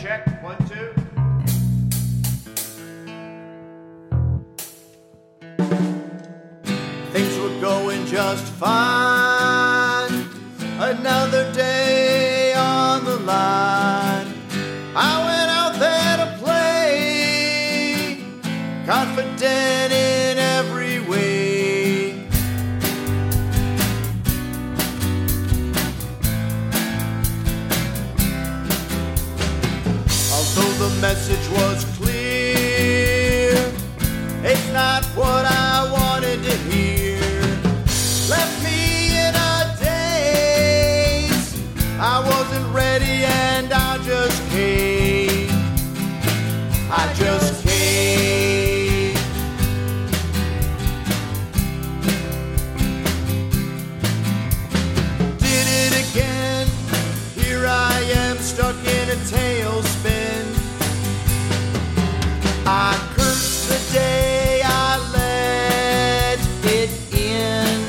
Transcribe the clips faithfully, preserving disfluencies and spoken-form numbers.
check, one, two. Things were going just fine. Another day on the line. I went out there to play, confident in every way. Although the message was clear, it's not what I wanted to hear. Left me in a daze. I wasn't ready and I just caved. I just caved. Did it again. Here I am stuck in a tailspin. I cursed the day I let it in.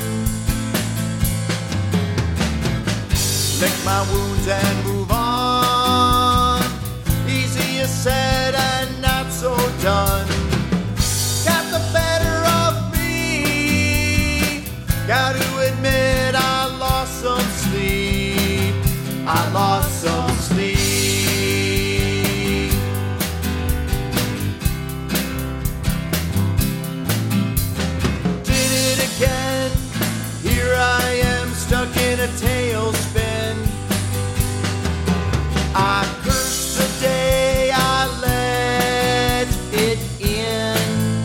Lick my wounds and move on. Easier said and not so done. Got the better of me. Got to admit I lost some sleep. I lost some sleep. Did it again. Here I am stuck in a tailspin. I cursed the day I let it in.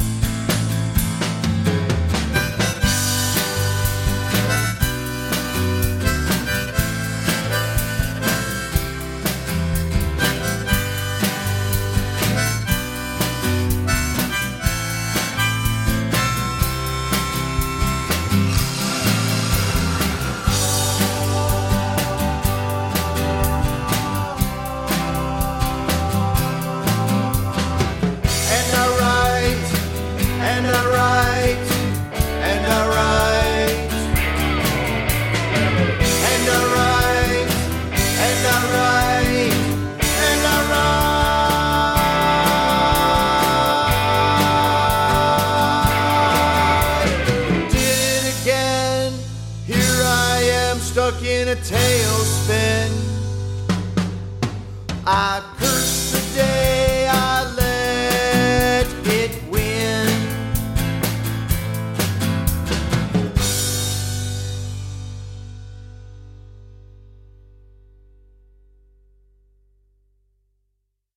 And I write, and I write, and I write, and I write, and I write, and I write. Did it again. Here I am stuck in a tailspin. I